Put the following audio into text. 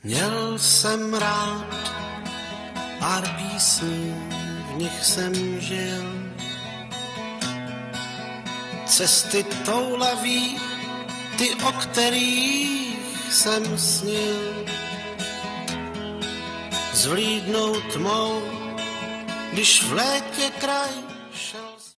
Měl jsem rád pár písní, v nich jsem žil. Cesty toulaví, ty, o kterých jsem snil. Zvlídnou tmou, když v létě kraj šel.